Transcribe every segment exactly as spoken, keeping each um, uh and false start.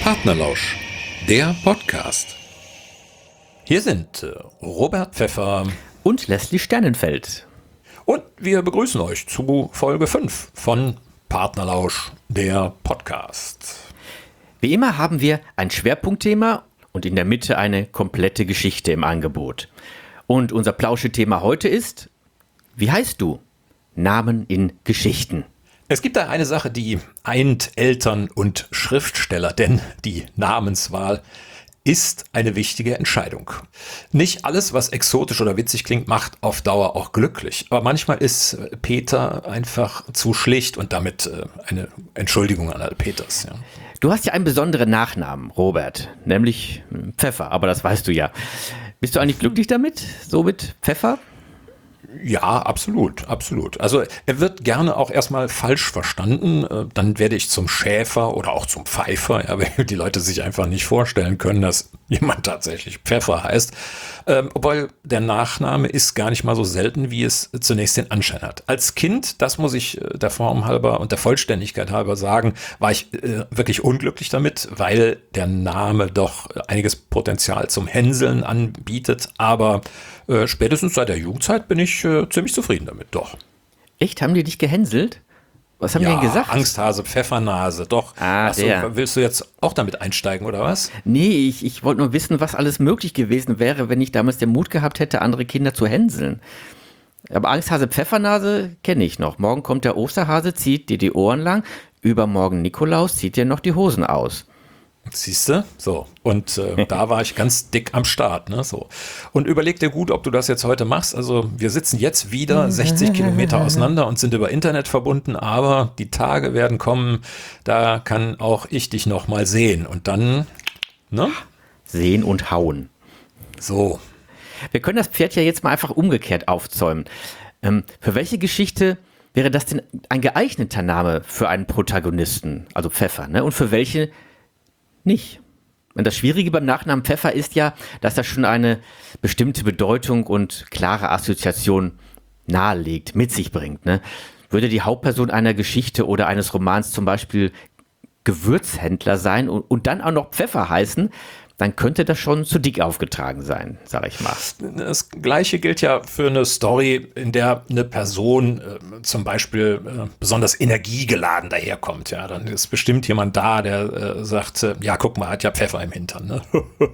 Partnerlausch, der Podcast. Hier sind äh, Robert Pfeffer und Leslie Sternenfeld. Und wir begrüßen euch zu Folge fünf von Partnerlausch, der Podcast. Wie immer haben wir ein Schwerpunktthema und in der Mitte eine komplette Geschichte im Angebot. Und unser Plauschethema heute ist: Wie heißt du? Namen in Geschichten. Es gibt da eine Sache, die eint Eltern und Schriftsteller, denn die Namenswahl ist eine wichtige Entscheidung. Nicht alles, was exotisch oder witzig klingt, macht auf Dauer auch glücklich. Aber manchmal ist Peter einfach zu schlicht und damit eine Entschuldigung an alle Peters. Ja. Du hast ja einen besonderen Nachnamen, Robert, nämlich Pfeffer, aber das weißt du ja. Bist du eigentlich glücklich damit, so mit Pfeffer? Ja, absolut, absolut. Also er wird gerne auch erstmal falsch verstanden. Dann werde ich zum Schäfer oder auch zum Pfeifer, ja, weil die Leute sich einfach nicht vorstellen können, dass jemand tatsächlich Pfeffer heißt. Ähm, obwohl der Nachname ist gar nicht mal so selten, wie es zunächst den Anschein hat. Als Kind, das muss ich der Form halber und der Vollständigkeit halber sagen, war ich äh, wirklich unglücklich damit, weil der Name doch einiges Potenzial zum Hänseln anbietet. Aber äh, spätestens seit der Jugendzeit bin ich äh, ziemlich zufrieden damit, doch. Echt? Haben die dich gehänselt? Was haben ja, die denn gesagt? Angsthase, Pfeffernase, doch. Ah, Achso, der. Willst du jetzt auch damit einsteigen, oder was? Nee, ich, ich wollte nur wissen, was alles möglich gewesen wäre, wenn ich damals den Mut gehabt hätte, andere Kinder zu hänseln. Aber Angsthase, Pfeffernase kenne ich noch. Morgen kommt der Osterhase, zieht dir die Ohren lang. Übermorgen Nikolaus, zieht dir noch die Hosen aus. Siehst du? So. Und äh, da war ich ganz dick am Start. Ne? So. Und überleg dir gut, ob du das jetzt heute machst. Also wir sitzen jetzt wieder sechzig Kilometer auseinander und sind über Internet verbunden, aber die Tage werden kommen, da kann auch ich dich noch mal sehen. Und dann, ne? Sehen und hauen. So. Wir können das Pferd ja jetzt mal einfach umgekehrt aufzäumen. Ähm, für welche Geschichte wäre das denn ein geeigneter Name für einen Protagonisten, also Pfeffer, ne? Und für welche nicht? Und das Schwierige beim Nachnamen Pfeffer ist ja, dass das schon eine bestimmte Bedeutung und klare Assoziation nahelegt, mit sich bringt. Ne? Würde die Hauptperson einer Geschichte oder eines Romans zum Beispiel Gewürzhändler sein und, und dann auch noch Pfeffer heißen, dann könnte das schon zu dick aufgetragen sein, sage ich mal. Das Gleiche gilt ja für eine Story, in der eine Person äh, zum Beispiel äh, besonders energiegeladen daherkommt. Ja, dann ist bestimmt jemand da, der äh, sagt, äh, ja, guck mal, hat ja Pfeffer im Hintern. Ne?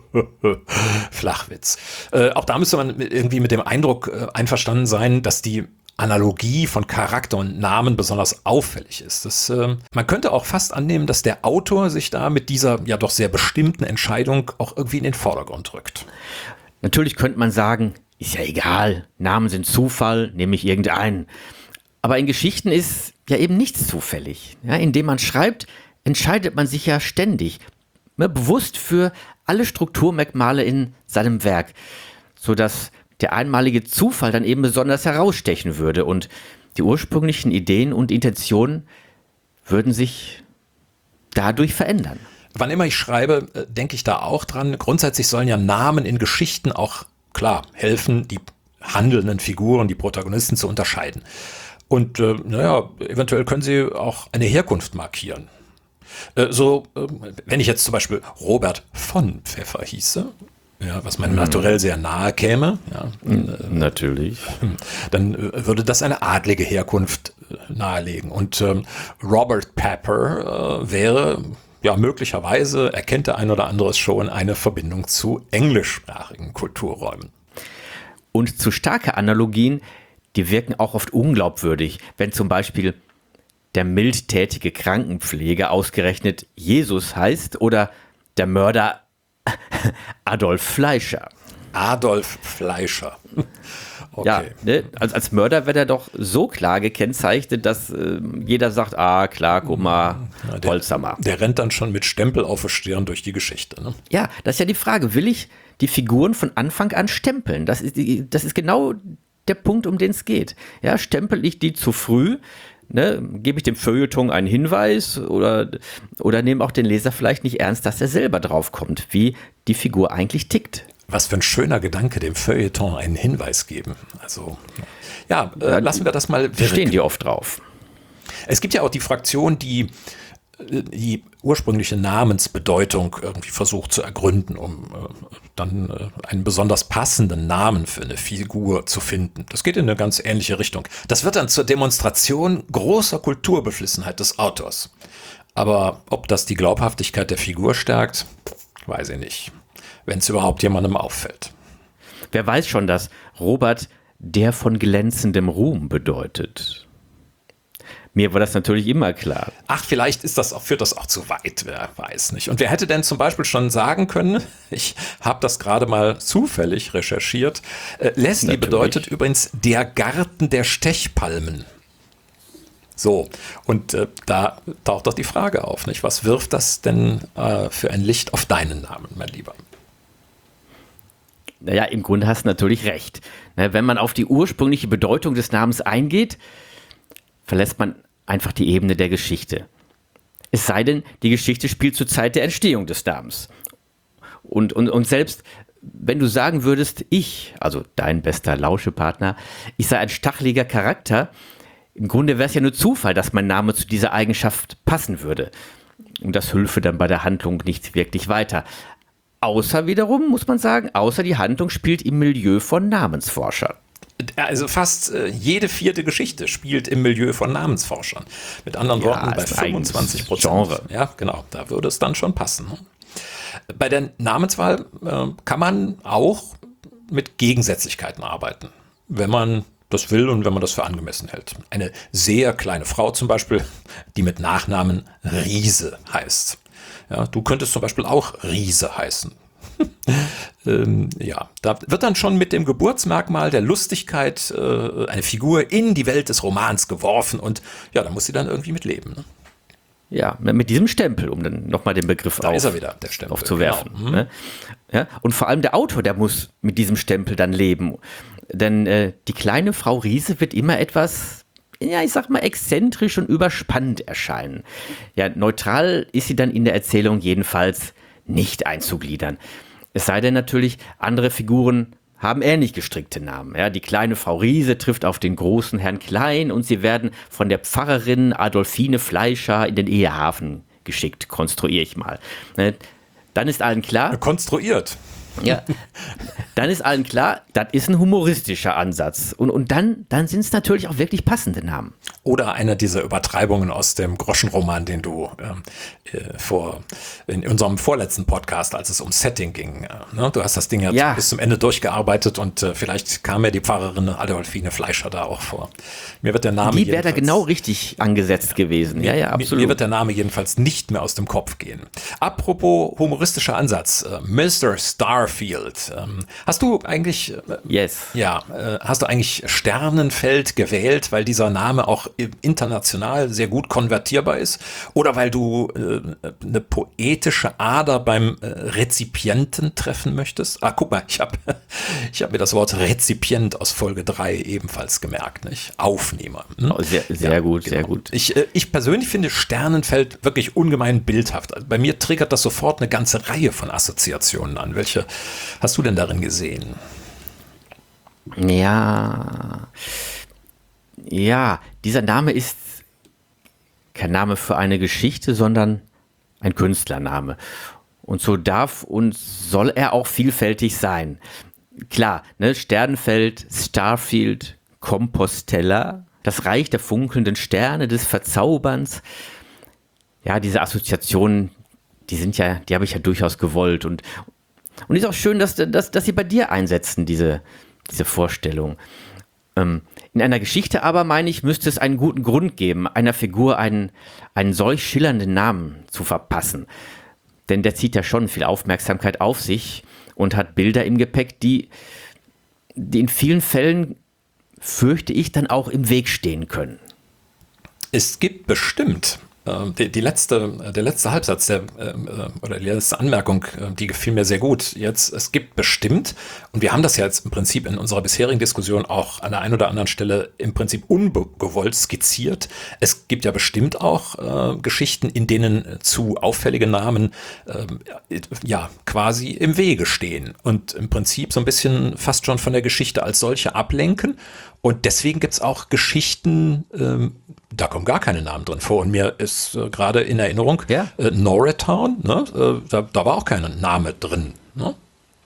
Flachwitz. Äh, auch da müsste man irgendwie mit dem Eindruck äh, einverstanden sein, dass die Analogie von Charakter und Namen besonders auffällig ist. Das, äh, man könnte auch fast annehmen, dass der Autor sich da mit dieser ja doch sehr bestimmten Entscheidung auch irgendwie in den Vordergrund rückt. Natürlich könnte man sagen, ist ja egal, Namen sind Zufall, nehme ich irgendeinen. Aber in Geschichten ist ja eben nichts zufällig. Ja, indem man schreibt, entscheidet man sich ja ständig, ne, bewusst für alle Strukturmerkmale in seinem Werk, sodass der einmalige Zufall dann eben besonders herausstechen würde und die ursprünglichen Ideen und Intentionen würden sich dadurch verändern. Wann immer ich schreibe, denke ich da auch dran. Grundsätzlich sollen ja Namen in Geschichten auch, klar, helfen, die handelnden Figuren, die Protagonisten zu unterscheiden. Und äh, naja, eventuell können sie auch eine Herkunft markieren. Äh, so, äh, wenn ich jetzt zum Beispiel Robert von Pfeffer hieße, ja, was meinem Naturell sehr nahe käme. Ja, dann, äh, Natürlich. Dann äh, würde das eine adlige Herkunft äh, nahelegen. Und ähm, Robert Pepper äh, wäre, ja, möglicherweise, erkennt der ein oder andere es schon, eine Verbindung zu englischsprachigen Kulturräumen. Und zu starke Analogien, die wirken auch oft unglaubwürdig, wenn zum Beispiel der mildtätige Krankenpfleger ausgerechnet Jesus heißt oder der Mörder Adolf Fleischer. Adolf Fleischer. Okay. Ja, ne? als, als Mörder wird er doch so klar gekennzeichnet, dass äh, jeder sagt, ah klar, guck mal, ja, der, Holzhammer. Der rennt dann schon mit Stempel auf der Stirn durch die Geschichte. Ne? Ja, das ist ja die Frage, will ich die Figuren von Anfang an stempeln? Das ist, die, das ist genau der Punkt, um den es geht. Ja, stempel ich die zu früh? Ne, gebe ich dem Feuilleton einen Hinweis oder, oder nehme auch den Leser vielleicht nicht ernst, dass er selber draufkommt, wie die Figur eigentlich tickt. Was für ein schöner Gedanke, dem Feuilleton einen Hinweis geben. Also, ja, äh, lassen wir das mal wirken. Stehen die oft drauf. Es gibt ja auch die Fraktion, die die ursprüngliche Namensbedeutung irgendwie versucht zu ergründen, um äh, dann äh, einen besonders passenden Namen für eine Figur zu finden. Das geht in eine ganz ähnliche Richtung. Das wird dann zur Demonstration großer Kulturbeflissenheit des Autors. Aber ob das die Glaubhaftigkeit der Figur stärkt, weiß ich nicht. Wenn es überhaupt jemandem auffällt. Wer weiß schon, dass Robert der von glänzendem Ruhm bedeutet? Mir war das natürlich immer klar. Ach, vielleicht ist das auch, führt das auch zu weit, wer weiß nicht. Und wer hätte denn zum Beispiel schon sagen können, ich habe das gerade mal zufällig recherchiert, äh, Leslie natürlich. Bedeutet übrigens der Garten der Stechpalmen. So, und äh, da taucht doch die Frage auf, nicht? Was wirft das denn äh, für ein Licht auf deinen Namen, mein Lieber? Naja, im Grunde hast du natürlich recht. Wenn man auf die ursprüngliche Bedeutung des Namens eingeht, verlässt man einfach die Ebene der Geschichte. Es sei denn, die Geschichte spielt zur Zeit der Entstehung des Namens. Und, und, und selbst wenn du sagen würdest, ich, also dein bester Lauschepartner, ich sei ein stacheliger Charakter, im Grunde wäre es ja nur Zufall, dass mein Name zu dieser Eigenschaft passen würde. Und das hülfe dann bei der Handlung nicht wirklich weiter. Außer wiederum, muss man sagen, außer die Handlung spielt im Milieu von Namensforschern. Also fast äh, jede vierte Geschichte spielt im Milieu von Namensforschern. Mit anderen ja, Worten, bei fünfundzwanzig Prozent. Genre. Ja, genau, da würde es dann schon passen. Bei der Namenswahl äh, kann man auch mit Gegensätzlichkeiten arbeiten, wenn man das will und wenn man das für angemessen hält. Eine sehr kleine Frau zum Beispiel, die mit Nachnamen Riese heißt. Ja, du könntest zum Beispiel auch Riese heißen. ähm, ja, da wird dann schon mit dem Geburtsmerkmal der Lustigkeit äh, eine Figur in die Welt des Romans geworfen und ja, da muss sie dann irgendwie mit leben. Ne? Ja, mit diesem Stempel, um dann nochmal den Begriff da auf, ist er wieder, der Stempel, aufzuwerfen. Genau. Ne? Ja, und vor allem der Autor, der muss mit diesem Stempel dann leben. Denn äh, die kleine Frau Riese wird immer etwas, ja, ich sag mal, exzentrisch und überspannt erscheinen. Ja, neutral ist sie dann in der Erzählung jedenfalls nicht einzugliedern. Es sei denn natürlich, andere Figuren haben ähnlich gestrickte Namen. Ja, die kleine Frau Riese trifft auf den großen Herrn Klein und sie werden von der Pfarrerin Adolfine Fleischer in den Ehehafen geschickt, konstruiere ich mal. Dann ist allen klar... Konstruiert. Ja, dann ist allen klar, das ist ein humoristischer Ansatz. Und, und dann, dann sind es natürlich auch wirklich passende Namen. Oder einer dieser Übertreibungen aus dem Groschenroman, den du ähm, äh, vor in unserem vorletzten Podcast, als es um Setting ging, äh, ne? Du hast das Ding ja, ja. bis zum Ende durchgearbeitet und äh, vielleicht kam ja die Pfarrerin Adolfine Fleischer da auch vor. Mir wird der Name Die wäre da genau richtig angesetzt ja. gewesen. Ja, ja, absolut. Mir, mir wird der Name jedenfalls nicht mehr aus dem Kopf gehen. Apropos humoristischer Ansatz, äh, Mister Starfield. Ähm, hast du eigentlich, äh, yes. ja, äh, hast du eigentlich Sternenfeld gewählt, weil dieser Name auch international sehr gut konvertierbar ist oder weil du äh, eine poetische Ader beim äh, Rezipienten treffen möchtest? Ah, guck mal, ich habe ich hab mir das Wort Rezipient aus Folge drei ebenfalls gemerkt, nicht? Aufnehmer. Hm? Oh, sehr sehr ja, gut, genau. sehr gut. Ich, äh, ich persönlich finde Sternenfeld wirklich ungemein bildhaft. Also bei mir triggert das sofort eine ganze Reihe von Assoziationen an. Welche hast du denn darin gesehen? Ja... Ja, dieser Name ist kein Name für eine Geschichte, sondern ein Künstlername. Und so darf und soll er auch vielfältig sein. Klar, ne, Sternenfeld, Starfield, Compostella, das Reich der funkelnden Sterne, des Verzauberns. Ja, diese Assoziationen, die sind ja, die habe ich ja durchaus gewollt. Und, und ist auch schön, dass, dass, dass sie bei dir einsetzen, diese, diese Vorstellung. Ähm, in einer Geschichte aber, meine ich, müsste es einen guten Grund geben, einer Figur einen, einen solch schillernden Namen zu verpassen. Denn der zieht ja schon viel Aufmerksamkeit auf sich und hat Bilder im Gepäck, die, die in vielen Fällen, fürchte ich, dann auch im Weg stehen können. Es gibt bestimmt Die, die letzte, der letzte Halbsatz der, oder die letzte Anmerkung, die gefiel mir sehr gut. Jetzt, es gibt bestimmt, und wir haben das ja jetzt im Prinzip in unserer bisherigen Diskussion auch an der einen oder anderen Stelle im Prinzip ungewollt skizziert. Es gibt ja bestimmt auch äh, Geschichten, in denen zu auffällige Namen äh, ja quasi im Wege stehen und im Prinzip so ein bisschen fast schon von der Geschichte als solche ablenken. Und deswegen gibt es auch Geschichten, ähm, da kommen gar keine Namen drin vor. Und mir ist äh, gerade in Erinnerung, Ja. äh, Norristown, ne? äh, da, da war auch kein Name drin. Ne?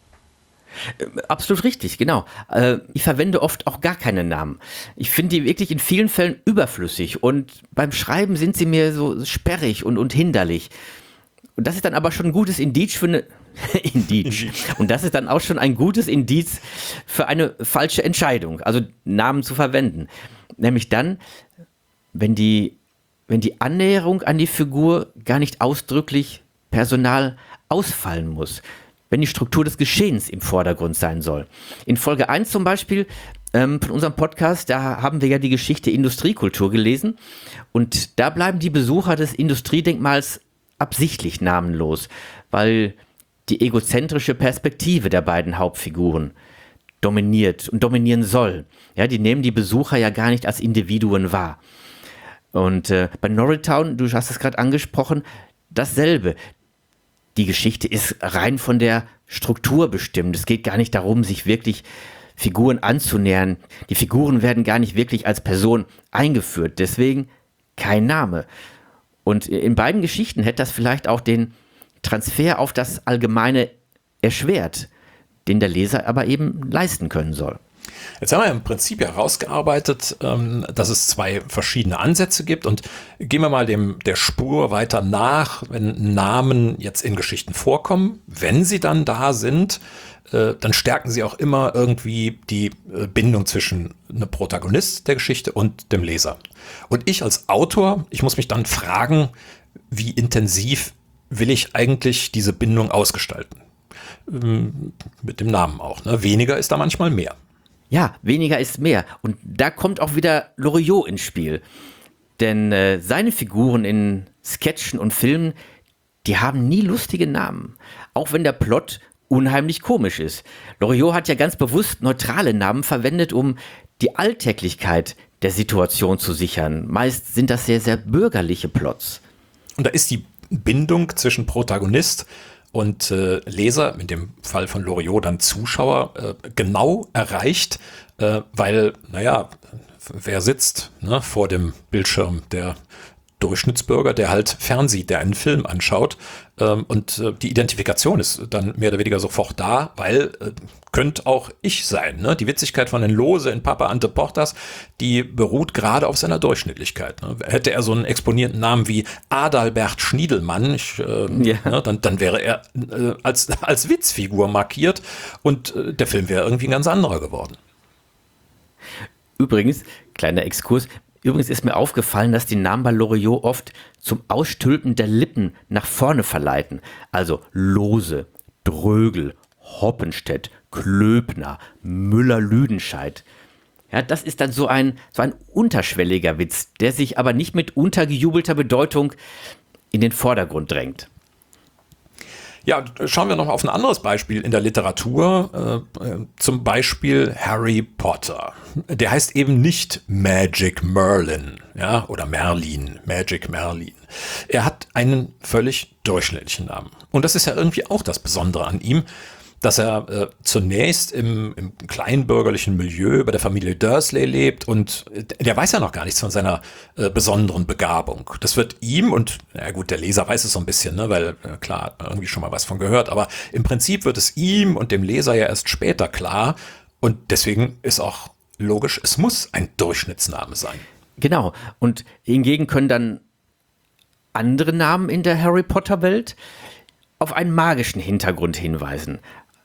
Absolut richtig, genau. Äh, ich verwende oft auch gar keine Namen. Ich finde die wirklich in vielen Fällen überflüssig und beim Schreiben sind sie mir so sperrig und, und hinderlich. Und das ist dann aber schon ein gutes Indiz für eine Indiz. Und das ist dann auch schon ein gutes Indiz für eine falsche Entscheidung, also Namen zu verwenden. Nämlich dann, wenn die, wenn die Annäherung an die Figur gar nicht ausdrücklich personal ausfallen muss. Wenn die Struktur des Geschehens im Vordergrund sein soll. In Folge eins zum Beispiel ähm, von unserem Podcast, da haben wir ja die Geschichte Industriekultur gelesen und da bleiben die Besucher des Industriedenkmals absichtlich namenlos, weil die egozentrische Perspektive der beiden Hauptfiguren dominiert und dominieren soll. Ja, die nehmen die Besucher ja gar nicht als Individuen wahr. Und äh, bei Norristown, du hast es gerade angesprochen, dasselbe. Die Geschichte ist rein von der Struktur bestimmt. Es geht gar nicht darum, sich wirklich Figuren anzunähern. Die Figuren werden gar nicht wirklich als Person eingeführt. Deswegen kein Name. Und in beiden Geschichten hätte das vielleicht auch den Transfer auf das Allgemeine erschwert, den der Leser aber eben leisten können soll. Jetzt haben wir im Prinzip herausgearbeitet, dass es zwei verschiedene Ansätze gibt und gehen wir mal dem, der Spur weiter nach, wenn Namen jetzt in Geschichten vorkommen, wenn sie dann da sind, dann stärken sie auch immer irgendwie die Bindung zwischen einem Protagonist der Geschichte und dem Leser. Und ich als Autor, ich muss mich dann fragen, wie intensiv will ich eigentlich diese Bindung ausgestalten? Mit dem Namen auch. Ne? Weniger ist da manchmal mehr. Ja, weniger ist mehr. Und da kommt auch wieder Loriot ins Spiel. Denn äh, seine Figuren in Sketchen und Filmen, die haben nie lustige Namen. Auch wenn der Plot unheimlich komisch ist. Loriot hat ja ganz bewusst neutrale Namen verwendet, um die Alltäglichkeit der Situation zu sichern. Meist sind das sehr, sehr bürgerliche Plots. Und da ist die Bindung zwischen Protagonist und äh, Leser, in dem Fall von Loriot dann Zuschauer, äh, genau erreicht, äh, weil, naja, wer sitzt ne, vor dem Bildschirm? Der Durchschnittsbürger, der halt fernsieht, der einen Film anschaut ähm, und äh, die Identifikation ist dann mehr oder weniger sofort da, weil äh, könnte auch ich sein. Ne? Die Witzigkeit von den Lose in Papa Ante Portas, die beruht gerade auf seiner Durchschnittlichkeit. Ne? Hätte er so einen exponierten Namen wie Adalbert Schniedelmann, ich, äh, ja. ne, dann, dann wäre er äh, als, als Witzfigur markiert und äh, der Film wäre irgendwie ein ganz anderer geworden. Übrigens, kleiner Exkurs, Übrigens ist mir aufgefallen, dass die Namen bei Loriot oft zum Ausstülpen der Lippen nach vorne verleiten. Also Lose, Drögel, Hoppenstedt, Klöbner, Müller-Lüdenscheid. Ja, das ist dann so ein, so ein unterschwelliger Witz, der sich aber nicht mit untergejubelter Bedeutung in den Vordergrund drängt. Ja, schauen wir noch mal auf ein anderes Beispiel in der Literatur, äh, zum Beispiel Harry Potter. Der heißt eben nicht Magic Merlin, ja, oder Merlin, Magic Merlin. Er hat einen völlig durchschnittlichen Namen. Und das ist ja irgendwie auch das Besondere an ihm, dass er äh, zunächst im, im kleinbürgerlichen Milieu bei der Familie Dursley lebt und der weiß ja noch gar nichts von seiner äh, besonderen Begabung. Das wird ihm und, na gut, der Leser weiß es so ein bisschen, ne, weil äh, klar, hat man irgendwie schon mal was von gehört, aber im Prinzip wird es ihm und dem Leser ja erst später klar und deswegen ist auch logisch, es muss ein Durchschnittsname sein. Genau, und hingegen können dann andere Namen in der Harry Potter Welt auf einen magischen Hintergrund hinweisen.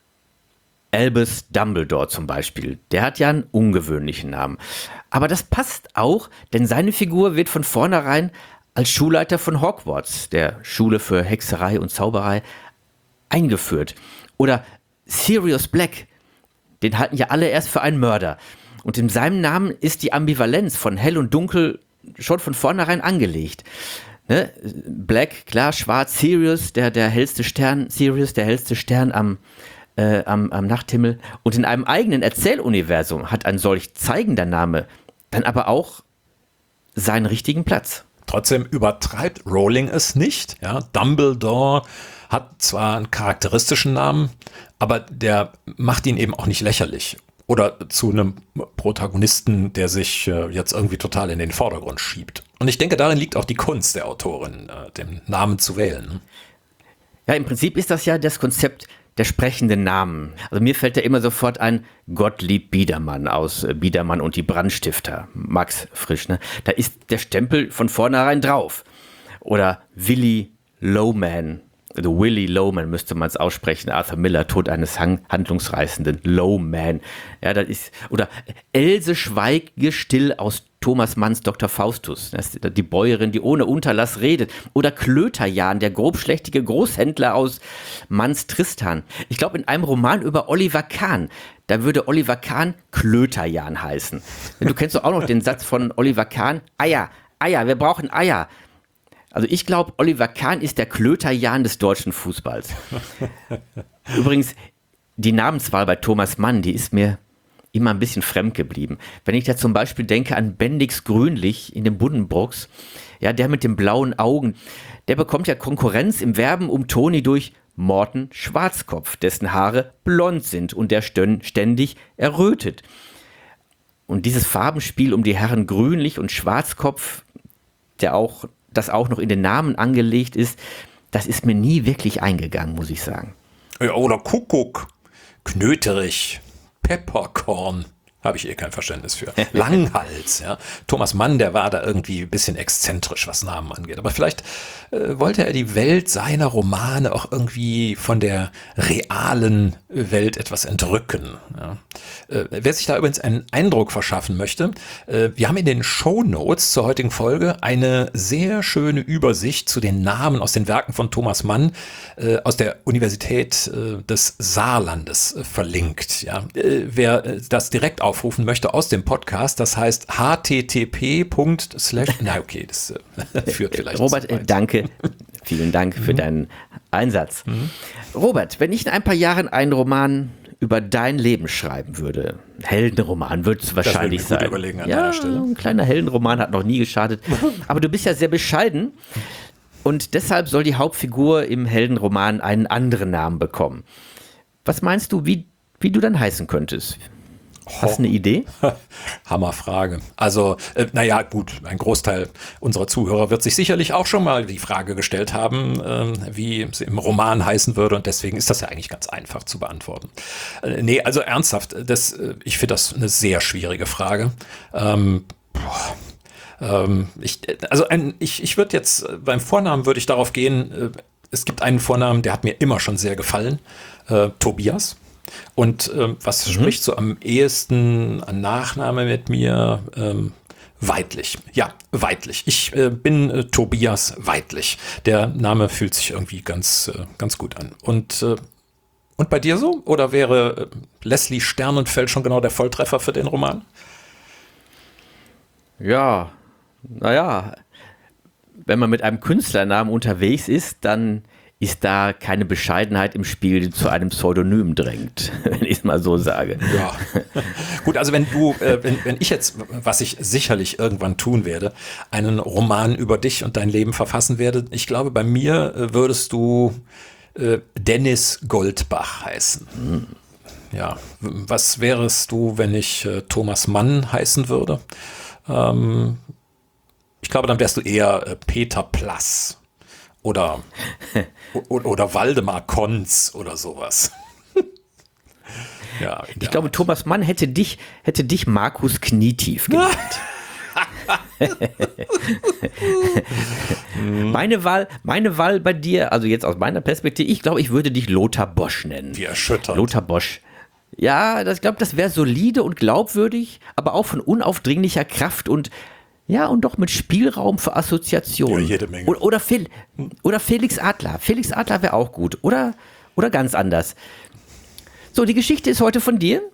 Albus Dumbledore zum Beispiel, der hat ja einen ungewöhnlichen Namen. Aber das passt auch, denn seine Figur wird von vornherein als Schulleiter von Hogwarts, der Schule für Hexerei und Zauberei, eingeführt. Oder Sirius Black, den halten ja alle erst für einen Mörder. Und in seinem Namen ist die Ambivalenz von hell und dunkel schon von vornherein angelegt. Ne? Black, klar, schwarz, Sirius, der, der hellste Stern, Sirius, der hellste Stern am Äh, am, am Nachthimmel. Und in einem eigenen Erzähluniversum hat ein solch zeigender Name dann aber auch seinen richtigen Platz. Trotzdem übertreibt Rowling es nicht. Ja? Dumbledore hat zwar einen charakteristischen Namen, aber der macht ihn eben auch nicht lächerlich. Oder zu einem Protagonisten, der sich äh, jetzt irgendwie total in den Vordergrund schiebt. Und ich denke, darin liegt auch die Kunst der Autorin, den Namen zu wählen. Ja, im Prinzip ist das ja das Konzept der sprechenden Namen. Also mir fällt da immer sofort ein Gottlieb Biedermann aus Biedermann und die Brandstifter, Max Frisch. Ne? Da ist der Stempel von vornherein drauf. Oder Willy Lowman, also Willy Lowman müsste man es aussprechen, Arthur Miller, Tod eines handlungsreißenden Lowman. Ja, das ist, oder Else Schweige still aus Thomas Manns Doktor Faustus, das ist die Bäuerin, die ohne Unterlass redet. Oder Klöterjan, der grobschlächtige Großhändler aus Manns Tristan. Ich glaube, in einem Roman über Oliver Kahn, da würde Oliver Kahn Klöterjan heißen. Du kennst doch auch noch den Satz von Oliver Kahn, Eier, Eier, wir brauchen Eier. Also ich glaube, Oliver Kahn ist der Klöterjan des deutschen Fußballs. Übrigens, die Namenswahl bei Thomas Mann, die ist mir immer ein bisschen fremd geblieben. Wenn ich da zum Beispiel denke an Bendix Grünlich in den Buddenbrooks, ja, der mit den blauen Augen, der bekommt ja Konkurrenz im Werben um Toni durch Morten Schwarzkopf, dessen Haare blond sind und der ständig errötet. Und dieses Farbenspiel um die Herren Grünlich und Schwarzkopf, der auch das auch noch in den Namen angelegt ist, das ist mir nie wirklich eingegangen, muss ich sagen. Ja, oder Kuckuck, Knöterich, Pepperkorn, habe ich eh kein Verständnis für. Langhals, ja. Thomas Mann, der war da irgendwie ein bisschen exzentrisch, was Namen angeht. Aber vielleicht äh, wollte er die Welt seiner Romane auch irgendwie von der realen Welt etwas entrücken. Ja. Äh, wer sich da übrigens einen Eindruck verschaffen möchte, äh, wir haben in den Shownotes zur heutigen Folge eine sehr schöne Übersicht zu den Namen aus den Werken von Thomas Mann äh, aus der Universität äh, des Saarlandes äh, verlinkt. Ja. Äh, wer äh, das direkt aufrufen möchte aus dem Podcast, das heißt http. Na okay, das äh, führt vielleicht. Robert, äh, danke, vielen Dank für mhm. deinen Einsatz. Mhm. Robert, wenn ich in ein paar Jahren einen Roman über dein Leben schreiben würde, Heldenroman wird es wahrscheinlich das würde ich sein. Gut überlegen an ja, deiner Stelle. Ein kleiner Heldenroman hat noch nie geschadet. Aber du bist ja sehr bescheiden und deshalb soll die Hauptfigur im Heldenroman einen anderen Namen bekommen. Was meinst du, wie, wie du dann heißen könntest? Hast du eine Idee? Hammerfrage. Also, äh, naja, gut, ein Großteil unserer Zuhörer wird sich sicherlich auch schon mal die Frage gestellt haben, äh, wie es im Roman heißen würde. Und deswegen ist das ja eigentlich ganz einfach zu beantworten. Äh, nee, also ernsthaft, das, äh, ich finde das eine sehr schwierige Frage. Ähm, boah, ähm, ich, also ein, ich, ich würde jetzt, beim Vornamen würde ich darauf gehen, äh, es gibt einen Vornamen, der hat mir immer schon sehr gefallen, äh, Tobias. Und ähm, was mhm. spricht so am ehesten an Nachname mit mir? Ähm, Weidlich. Ja, Weidlich. Ich äh, bin äh, Tobias Weidlich. Der Name fühlt sich irgendwie ganz, äh, ganz gut an. Und, äh, und bei dir so? Oder wäre äh, Leslie Sternenfeld schon genau der Volltreffer für den Roman? Ja, naja, wenn man mit einem Künstlernamen unterwegs ist, dann ist da keine Bescheidenheit im Spiel, die zu einem Pseudonym drängt, wenn ich es mal so sage. Ja, gut, also wenn du, äh, wenn, wenn ich jetzt, was ich sicherlich irgendwann tun werde, einen Roman über dich und dein Leben verfassen werde, ich glaube, bei mir äh, würdest du äh, Dennis Goldbach heißen. Hm. Ja, was wärest du, wenn ich äh, Thomas Mann heißen würde? Ähm, ich glaube, dann wärst du eher äh, Peter Plass. Oder, oder, oder Waldemar Konz oder sowas. Ja, ich glaube, Art. Thomas Mann hätte dich, hätte dich Markus Knietief genannt. meine, Wahl, meine Wahl bei dir, also jetzt aus meiner Perspektive, ich glaube, ich würde dich Lothar Bosch nennen. Wie erschütternd. Lothar Bosch. Ja, das, ich glaube, das wäre solide und glaubwürdig, aber auch von unaufdringlicher Kraft und ja, und doch mit Spielraum für Assoziationen. Ja, jede Menge. Oder, oder, Fel, oder Felix Adler. Felix Adler wäre auch gut. Oder, oder ganz anders. So, die Geschichte ist heute von dir.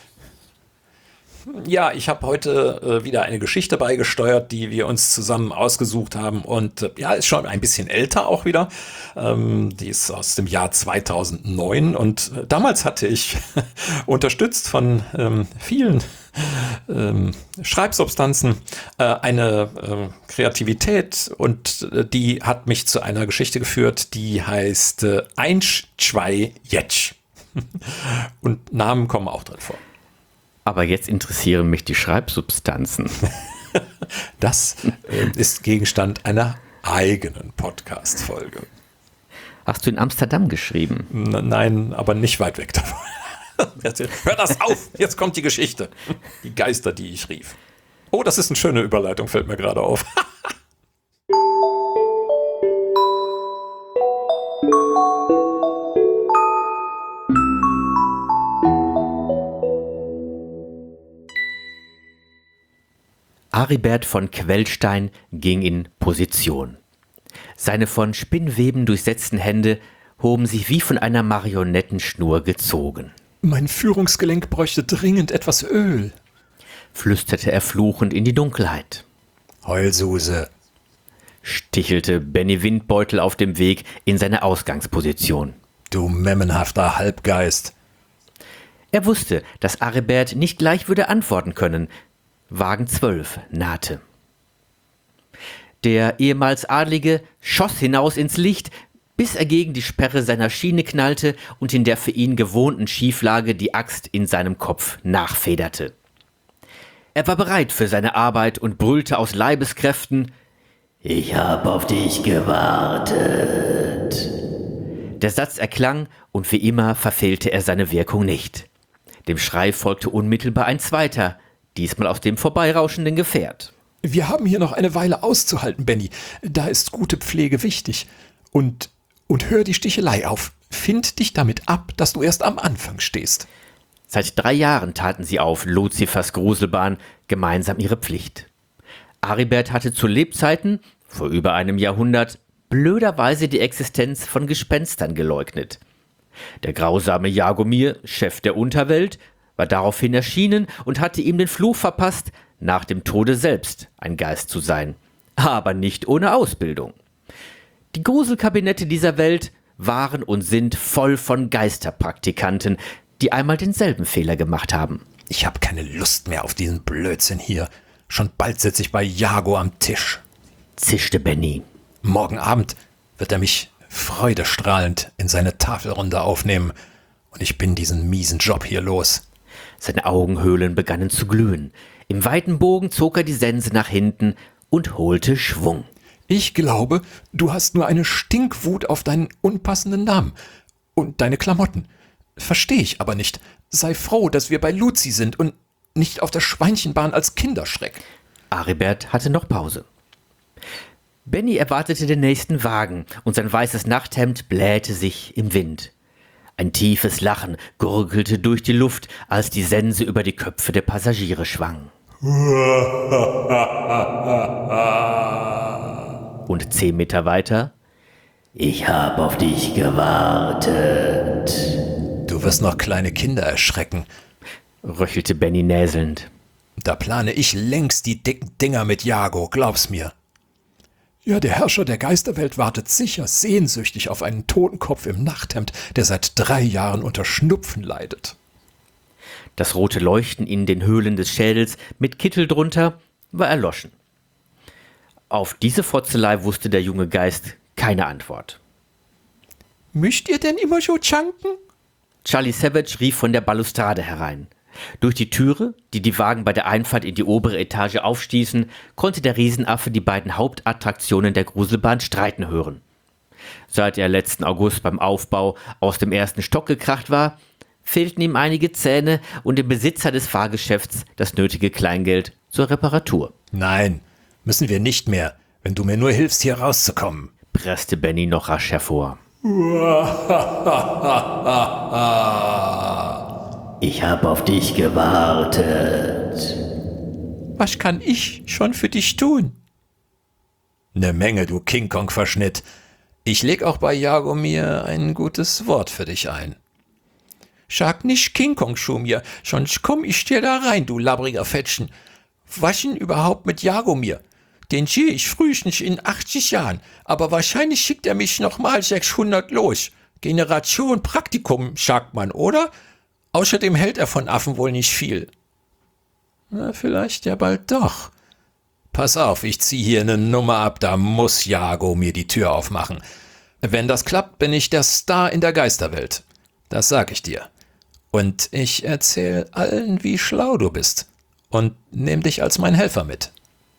Ja, ich habe heute äh, wieder eine Geschichte beigesteuert, die wir uns zusammen ausgesucht haben. Und äh, ja, ist schon ein bisschen älter auch wieder. Ähm, die ist aus dem Jahr zweitausendneun. Und äh, damals hatte ich unterstützt von ähm, vielen ähm, Schreibsubstanzen äh, eine äh, Kreativität. Und äh, die hat mich zu einer Geschichte geführt, die heißt äh, Eins, zwei, jetsch. Und Namen kommen auch drin vor. Aber jetzt interessieren mich die Schreibsubstanzen. Das äh, ist Gegenstand einer eigenen Podcast-Folge. Hast du in Amsterdam geschrieben? N- Nein, aber nicht weit weg davon. Hör das auf! Jetzt kommt die Geschichte. Die Geister, die ich rief. Oh, das ist eine schöne Überleitung, fällt mir gerade auf. Aribert von Quellstein ging in Position. Seine von Spinnweben durchsetzten Hände hoben sich wie von einer Marionettenschnur gezogen. Mein Führungsgelenk bräuchte dringend etwas Öl, Flüsterte er fluchend in die Dunkelheit. Heulsuse. Stichelte Benny Windbeutel auf dem Weg in seine Ausgangsposition. Du memmenhafter Halbgeist. Er wusste, dass Aribert nicht gleich würde antworten können. Wagen zwölf nahte. Der ehemals Adlige schoss hinaus ins Licht, bis er gegen die Sperre seiner Schiene knallte und in der für ihn gewohnten Schieflage die Axt in seinem Kopf nachfederte. Er war bereit für seine Arbeit und brüllte aus Leibeskräften: »Ich hab auf dich gewartet.« Der Satz erklang und wie immer verfehlte er seine Wirkung nicht. Dem Schrei folgte unmittelbar ein zweiter, diesmal aus dem vorbeirauschenden Gefährt. Wir haben hier noch eine Weile auszuhalten, Benny. Da ist gute Pflege wichtig. Und, und hör die Stichelei auf. Find dich damit ab, dass du erst am Anfang stehst. Seit drei Jahren taten sie auf Luzifers Gruselbahn gemeinsam ihre Pflicht. Aribert hatte zu Lebzeiten, vor über einem Jahrhundert, blöderweise die Existenz von Gespenstern geleugnet. Der grausame Jargomir, Chef der Unterwelt, war daraufhin erschienen und hatte ihm den Fluch verpasst, nach dem Tode selbst ein Geist zu sein. Aber nicht ohne Ausbildung. Die Gruselkabinette dieser Welt waren und sind voll von Geisterpraktikanten, die einmal denselben Fehler gemacht haben. Ich habe keine Lust mehr auf diesen Blödsinn hier. Schon bald sitze ich bei Jago am Tisch, Zischte Benny. Morgen Abend wird er mich freudestrahlend in seine Tafelrunde aufnehmen. Und ich bin diesen miesen Job hier los. Seine Augenhöhlen begannen zu glühen. Im weiten Bogen zog er die Sense nach hinten und holte Schwung. Ich glaube, du hast nur eine Stinkwut auf deinen unpassenden Namen und deine Klamotten. Verstehe ich aber nicht. Sei froh, dass wir bei Luzi sind und nicht auf der Schweinchenbahn als Kinderschreck. Aribert hatte noch Pause. Benny erwartete den nächsten Wagen und sein weißes Nachthemd blähte sich im Wind. Ein tiefes Lachen gurgelte durch die Luft, als die Sense über die Köpfe der Passagiere schwang. Und zehn Meter weiter: »Ich hab auf dich gewartet.« Du wirst noch kleine Kinder erschrecken, röchelte Benny näselnd. Da plane ich längst die dicken Dinger mit Jago, glaub's mir. Ja, der Herrscher der Geisterwelt wartet sicher sehnsüchtig auf einen Totenkopf im Nachthemd, der seit drei Jahren unter Schnupfen leidet. Das rote Leuchten in den Höhlen des Schädels mit Kittel drunter war erloschen. Auf diese Fotzelei wusste der junge Geist keine Antwort. Müsst ihr denn immer so chanken? Charlie Savage rief von der Balustrade herein. Durch die Türe, die die Wagen bei der Einfahrt in die obere Etage aufstießen, konnte der Riesenaffe die beiden Hauptattraktionen der Gruselbahn streiten hören. Seit er letzten August beim Aufbau aus dem ersten Stock gekracht war, fehlten ihm einige Zähne und dem Besitzer des Fahrgeschäfts das nötige Kleingeld zur Reparatur. Nein, müssen wir nicht mehr, wenn du mir nur hilfst, hier rauszukommen, presste Benny noch rasch hervor. Ich habe auf dich gewartet. Was kann ich schon für dich tun? Ne Menge, du King Kong-Verschnitt. Ich leg auch bei Jaromir ein gutes Wort für dich ein. Schag nicht King Kong, Schumir, sonst komm ich dir da rein, du labbriger Fettchen. Was denn überhaupt mit Jaromir? Den sehe ich frühestens in achtzig Jahren, aber wahrscheinlich schickt er mich nochmal sechshundert los. Generation Praktikum, sagt man, oder? Außerdem hält er von Affen wohl nicht viel. Na, vielleicht ja bald doch. Pass auf, ich zieh hier eine Nummer ab, da muss Jago mir die Tür aufmachen. Wenn das klappt, bin ich der Star in der Geisterwelt. Das sag ich dir. Und ich erzähl allen, wie schlau du bist. Und nehm dich als mein Helfer mit.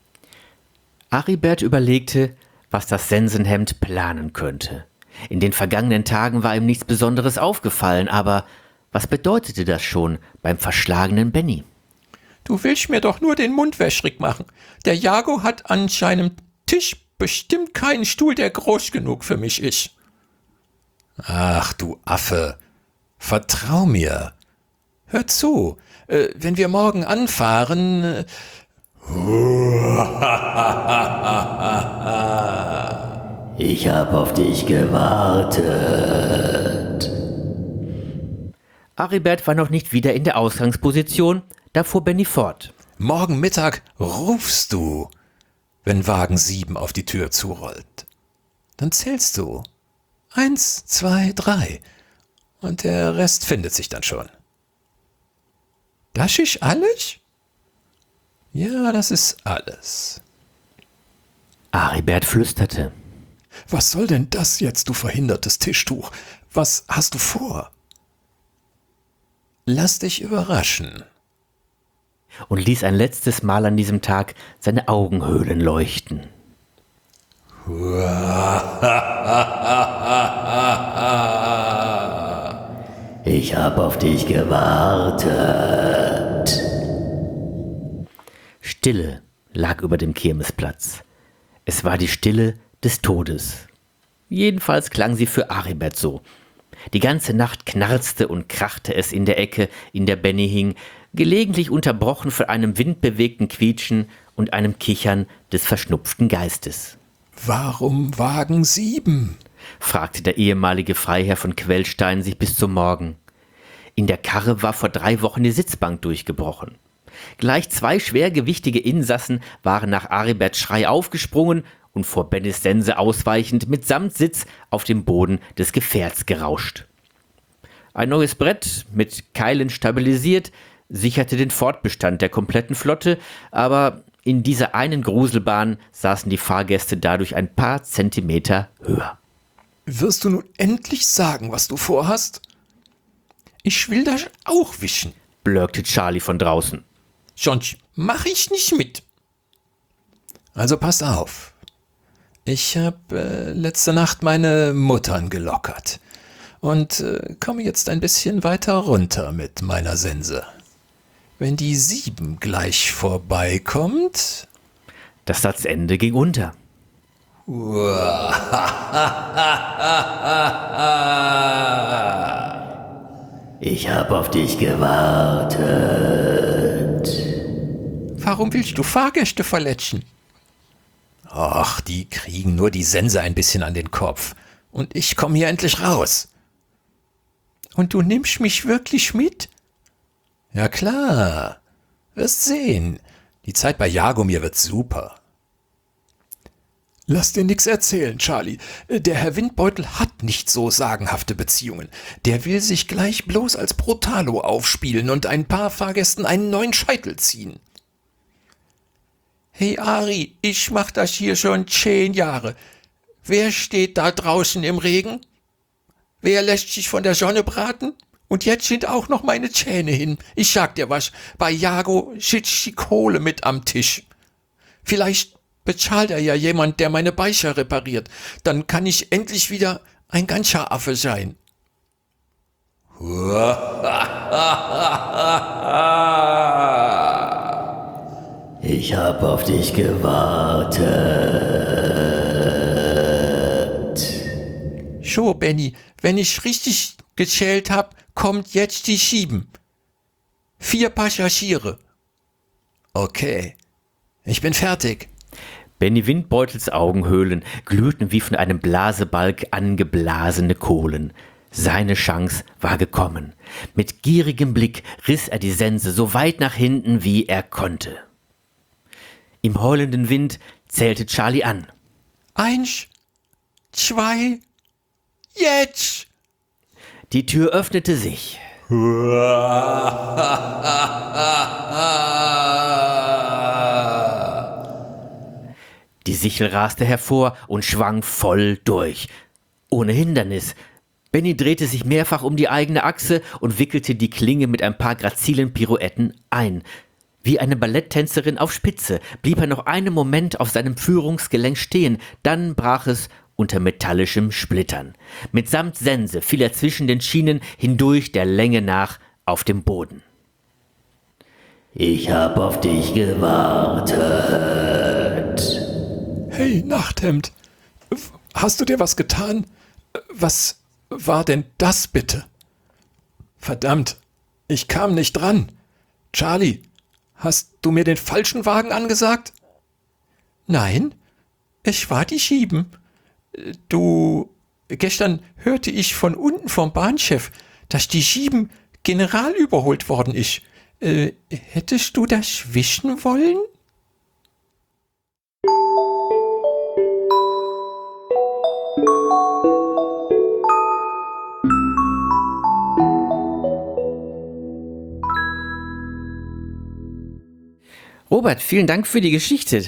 Aribert überlegte, was das Sensenhemd planen könnte. In den vergangenen Tagen war ihm nichts Besonderes aufgefallen, aber was bedeutete das schon beim verschlagenen Benny? Du willst mir doch nur den Mund wäschrig machen. Der Jago hat an seinem Tisch bestimmt keinen Stuhl, der groß genug für mich ist. Ach, du Affe, vertrau mir. Hör zu, äh, wenn wir morgen anfahren... Äh, ich hab auf dich gewartet. Aribert war noch nicht wieder in der Ausgangsposition, da fuhr Benny fort. Morgen Mittag rufst du, wenn Wagen sieben auf die Tür zurollt. Dann zählst du. Eins, zwei, drei. Und der Rest findet sich dann schon. Das ist alles? Ja, das ist alles. Aribert flüsterte. Was soll denn das jetzt, du verhindertes Tischtuch? Was hast du vor? Lass dich überraschen. Und ließ ein letztes Mal an diesem Tag seine Augenhöhlen leuchten. Ich hab auf dich gewartet. Stille lag über dem Kirmesplatz. Es war die Stille des Todes. Jedenfalls klang sie für Aribert so. Die ganze Nacht knarzte und krachte es in der Ecke, in der Benny hing, gelegentlich unterbrochen von einem windbewegten Quietschen und einem Kichern des verschnupften Geistes. »Warum Wagen sieben?« fragte der ehemalige Freiherr von Quellstein sich bis zum Morgen. In der Karre war vor drei Wochen die Sitzbank durchgebrochen. Gleich zwei schwergewichtige Insassen waren nach Ariberts Schrei aufgesprungen und vor Bennys Sense ausweichend mitsamt Sitz auf dem Boden des Gefährts gerauscht. Ein neues Brett, mit Keilen stabilisiert, sicherte den Fortbestand der kompletten Flotte, aber in dieser einen Gruselbahn saßen die Fahrgäste dadurch ein paar Zentimeter höher. »Wirst du nun endlich sagen, was du vorhast? Ich will das auch wissen«, blökte Charlie von draußen. »Sonst mach ich nicht mit.« »Also passt auf. Ich habe äh, letzte Nacht meine Muttern gelockert und äh, komme jetzt ein bisschen weiter runter mit meiner Sense. Wenn die sieben gleich vorbeikommt...« Das Satzende ging unter. Ich hab auf dich gewartet. Warum willst du Fahrgäste verletzen? Ach, die kriegen nur die Sense ein bisschen an den Kopf. Und ich komme hier endlich raus. Und du nimmst mich wirklich mit? Ja klar. Wirst sehen. Die Zeit bei Jaromir wird super. Lass dir nix erzählen, Charlie. Der Herr Windbeutel hat nicht so sagenhafte Beziehungen. Der will sich gleich bloß als Brutalo aufspielen und ein paar Fahrgästen einen neuen Scheitel ziehen. Hey Ari, ich mach das hier schon zehn Jahre. Wer steht da draußen im Regen? Wer lässt sich von der Sonne braten? Und jetzt sind auch noch meine Zähne hin. Ich sag dir was, bei Jago sitzt die Kohle mit am Tisch. Vielleicht bezahlt er ja jemand, der meine Beicher repariert. Dann kann ich endlich wieder ein ganzer Affe sein. Ich hab auf dich gewartet. So, Benny, wenn ich richtig gezählt hab, kommt jetzt die sieben. Vier Passagiere. Okay, ich bin fertig. Benny Windbeutels Augenhöhlen glühten wie von einem Blasebalg angeblasene Kohlen. Seine Chance war gekommen. Mit gierigem Blick riss er die Sense so weit nach hinten, wie er konnte. Im heulenden Wind zählte Charlie an. Eins, zwei, jetzt! Die Tür öffnete sich. Die Sichel raste hervor und schwang voll durch. Ohne Hindernis. Benny drehte sich mehrfach um die eigene Achse und wickelte die Klinge mit ein paar grazilen Pirouetten ein. Wie eine Balletttänzerin auf Spitze blieb er noch einen Moment auf seinem Führungsgelenk stehen, dann brach es unter metallischem Splittern. Mitsamt Sense fiel er zwischen den Schienen hindurch der Länge nach auf dem Boden. Ich hab auf dich gewartet. Hey, Nachthemd, hast du dir was getan? Was war denn das bitte? Verdammt, ich kam nicht dran. Charlie, hast du mir den falschen Wagen angesagt? Nein, ich war die Schieben. Du, gestern hörte ich von unten vom Bahnchef, dass die Schieben general überholt worden ist. Äh, hättest du das wissen wollen? Robert, vielen Dank für die Geschichte.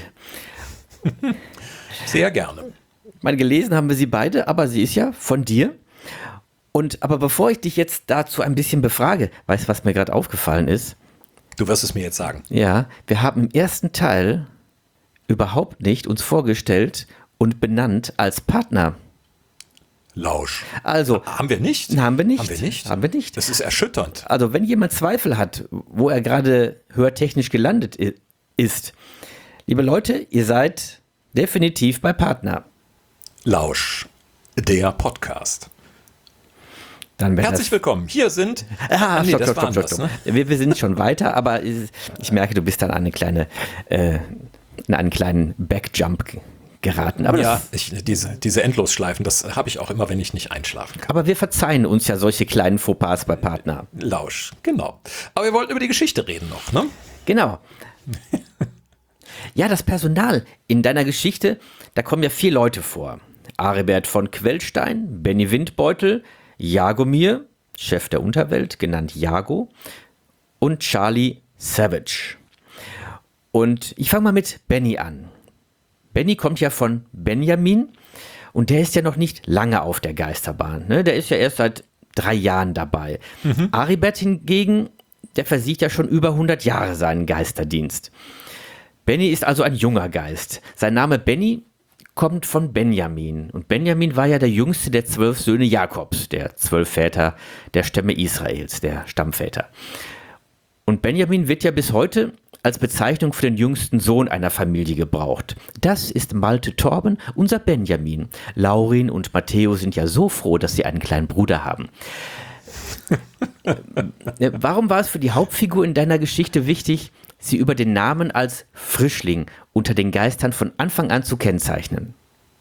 Sehr gerne. Mal gelesen haben wir sie beide, aber sie ist ja von dir. Und aber bevor ich dich jetzt dazu ein bisschen befrage, weißt du, was mir gerade aufgefallen ist? Du wirst es mir jetzt sagen. Ja, wir haben im ersten Teil überhaupt nicht uns vorgestellt und benannt als Partner. Lausch. Also, haben wir nicht? Haben wir nicht. Haben wir nicht? Haben wir nicht. Das ist erschütternd. Also, wenn jemand Zweifel hat, wo er gerade hörtechnisch gelandet i- ist, liebe Leute, ihr seid definitiv bei Partner. Lausch, der Podcast. Dann wäre Herzlich das, willkommen. Hier sind. Ah, nee, stopp, das stopp, waren stopp, das, stopp, ne? stopp. Wir, wir sind schon weiter, aber ich merke, du bist dann an eine kleine, äh, in einen kleinen Backjump g- geraten. Aber, Ja, das, ich, diese, diese Endlosschleifen, das habe ich auch immer, wenn ich nicht einschlafen kann. aber wir verzeihen uns ja solche kleinen Fauxpas bei Partner. Lausch, genau. Aber wir wollten über die Geschichte reden noch, ne? Genau. Ja, das Personal in deiner Geschichte, da kommen ja vier Leute vor. Aribert von Quellstein, Benny Windbeutel, Jagomir, Chef der Unterwelt, genannt Jago, und Charlie Savage. Und ich fange mal mit Benny an. Benny kommt ja von Benjamin und der ist ja noch nicht lange auf der Geisterbahn. Ne? Der ist ja erst seit drei Jahren dabei. Mhm. Aribert hingegen, der versieht ja schon über hundert Jahre seinen Geisterdienst. Benny ist also ein junger Geist. Sein Name Benny kommt von Benjamin. Und Benjamin war ja der jüngste der zwölf Söhne Jakobs, der zwölf Väter der Stämme Israels, der Stammväter. Und Benjamin wird ja bis heute als Bezeichnung für den jüngsten Sohn einer Familie gebraucht. Das ist Malte Torben, unser Benjamin. Laurin und Matteo sind ja so froh, dass sie einen kleinen Bruder haben. Warum war es für die Hauptfigur in deiner Geschichte wichtig, sie über den Namen als Frischling unter den Geistern von Anfang an zu kennzeichnen?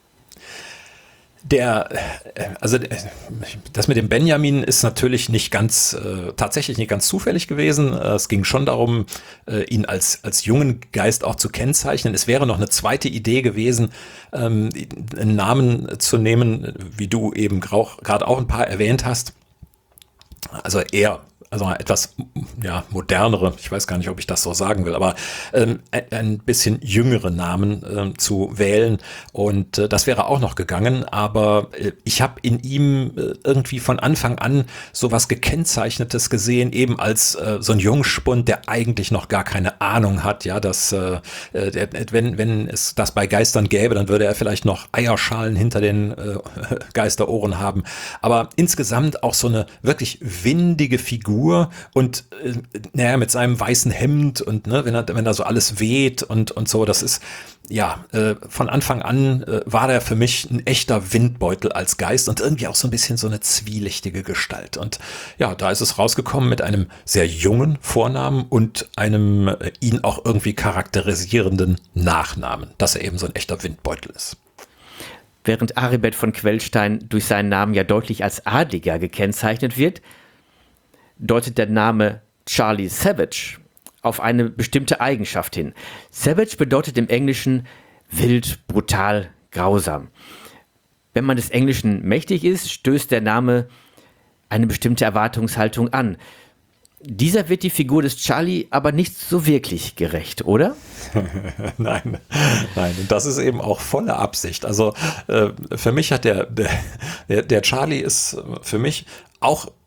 Der, also das mit dem Benjamin ist natürlich nicht ganz, äh, tatsächlich nicht ganz zufällig gewesen. Es ging schon darum, äh, ihn als, als jungen Geist auch zu kennzeichnen. Es wäre noch eine zweite Idee gewesen, ähm, einen Namen zu nehmen, wie du eben gerade auch ein paar erwähnt hast. Also eher, also etwas ja, modernere, ich weiß gar nicht, ob ich das so sagen will, aber ähm, ein bisschen jüngere Namen ähm, zu wählen und äh, das wäre auch noch gegangen, aber äh, ich habe in ihm äh, irgendwie von Anfang an sowas Gekennzeichnetes gesehen, eben als äh, so ein Jungspund, der eigentlich noch gar keine Ahnung hat, ja, dass äh, der, wenn, wenn es das bei Geistern gäbe, dann würde er vielleicht noch Eierschalen hinter den äh, Geisterohren haben, aber insgesamt auch so eine wirklich windige Figur und äh, naja, mit seinem weißen Hemd und ne, wenn er, wenn da so alles weht und, und so, das ist, ja, äh, von Anfang an äh, war der für mich ein echter Windbeutel als Geist und irgendwie auch so ein bisschen so eine zwielichtige Gestalt. Und ja, da ist es rausgekommen mit einem sehr jungen Vornamen und einem äh, ihn auch irgendwie charakterisierenden Nachnamen, dass er eben so ein echter Windbeutel ist. Während Aribert von Quellstein durch seinen Namen ja deutlich als Adliger gekennzeichnet wird, deutet der Name Charlie Savage auf eine bestimmte Eigenschaft hin. Savage bedeutet im Englischen wild, brutal, grausam. Wenn man des Englischen mächtig ist, stößt der Name eine bestimmte Erwartungshaltung an. Dieser wird die Figur des Charlie aber nicht so wirklich gerecht, oder? Nein, nein. Und das ist eben auch volle Absicht. Also äh, für mich hat der, der, der Charlie ist für mich auch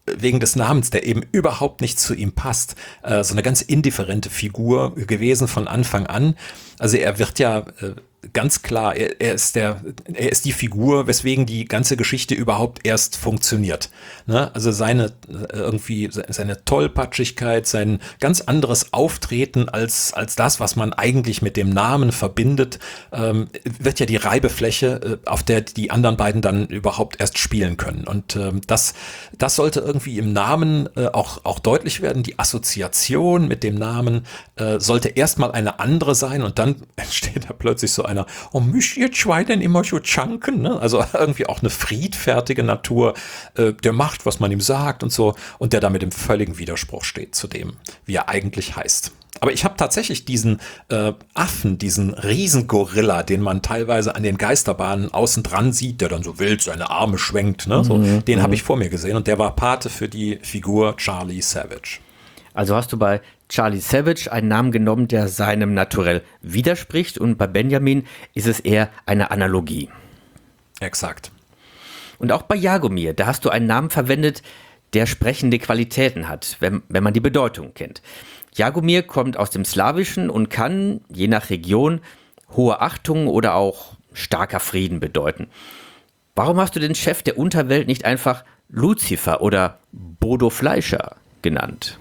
wegen des Namens, der eben überhaupt nicht zu ihm passt, äh, so eine ganz indifferente Figur gewesen von Anfang an. Also er wird ja äh, ganz klar, er, er ist der, er ist die Figur, weswegen die ganze Geschichte überhaupt erst funktioniert. Ne? Also seine irgendwie seine Tollpatschigkeit, sein ganz anderes Auftreten als als das, was man eigentlich mit dem Namen verbindet, ähm, wird ja die Reibefläche, äh, auf der die anderen beiden dann überhaupt erst spielen können. Und ähm, das das sollte irgendwie im Namen äh, auch auch deutlich werden. Die Assoziation mit dem Namen äh, sollte erstmal eine andere sein und dann entsteht da plötzlich so einer, oh, müsst ihr zwei denn immer so chanken, ne? Also irgendwie auch eine friedfertige Natur, äh, der macht, was man ihm sagt und so, und der damit im völligen Widerspruch steht zu dem, wie er eigentlich heißt. Aber ich habe tatsächlich diesen äh, Affen, diesen Riesengorilla, den man teilweise an den Geisterbahnen außen dran sieht, der dann so wild seine Arme schwenkt, ne? So, mhm. Den habe ich vor mir gesehen und der war Pate für die Figur Charlie Savage. Also hast du bei Charlie Savage einen Namen genommen, der seinem Naturell widerspricht, und bei Benjamin ist es eher eine Analogie. Exakt. Und auch bei Jaromir, da hast du einen Namen verwendet, der sprechende Qualitäten hat, wenn, wenn man die Bedeutung kennt. Jaromir kommt aus dem Slawischen und kann, je nach Region, hohe Achtung oder auch starker Frieden bedeuten. Warum hast du den Chef der Unterwelt nicht einfach Lucifer oder Bodo Fleischer genannt?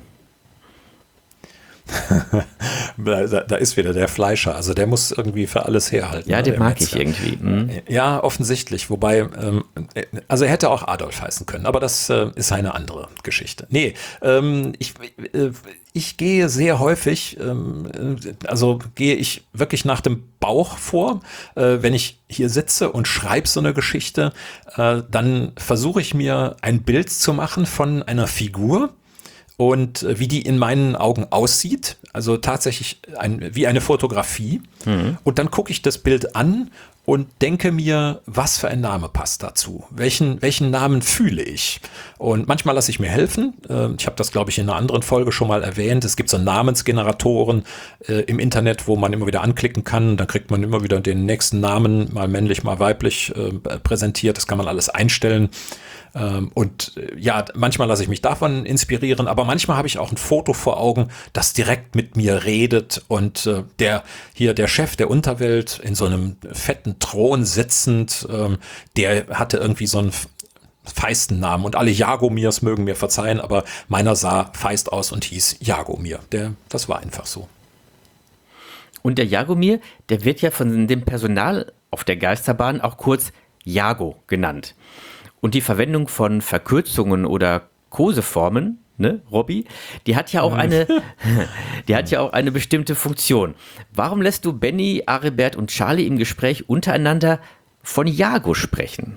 da, da ist wieder der Fleischer, also der muss irgendwie für alles herhalten. Ja, ne, den mag Metzger. ich irgendwie. Mhm. Ja, offensichtlich, wobei, ähm, also er hätte auch Adolf heißen können, aber das äh, ist eine andere Geschichte. Nee, ähm, ich, äh, ich gehe sehr häufig, ähm, also gehe ich wirklich nach dem Bauch vor. Äh, wenn ich hier sitze und schreibe so eine Geschichte, äh, dann versuche ich mir ein Bild zu machen von einer Figur, und wie die in meinen Augen aussieht, also tatsächlich ein, wie eine Fotografie. Mhm. Und dann gucke ich das Bild an und denke mir, was für ein Name passt dazu? Welchen, welchen Namen fühle ich? Und manchmal lasse ich mir helfen. Ich habe das, glaube ich, in einer anderen Folge schon mal erwähnt. Es gibt so Namensgeneratoren äh, im Internet, wo man immer wieder anklicken kann. Dann kriegt man immer wieder den nächsten Namen, mal männlich, mal weiblich äh, präsentiert. Das kann man alles einstellen. Und ja, manchmal lasse ich mich davon inspirieren, aber manchmal habe ich auch ein Foto vor Augen, das direkt mit mir redet, und äh, der hier, der Chef der Unterwelt in so einem fetten Thron sitzend, ähm, der hatte irgendwie so einen feisten Namen, und alle Jagomirs mögen mir verzeihen, aber meiner sah feist aus und hieß Jaromir. Der, das war einfach so. Und der Jaromir, der wird ja von dem Personal auf der Geisterbahn auch kurz Jago genannt. Und die Verwendung von Verkürzungen oder Koseformen, ne, Robby, die hat ja auch eine, die hat ja auch eine bestimmte Funktion. Warum lässt du Benny, Aribert und Charlie im Gespräch untereinander von Jago sprechen?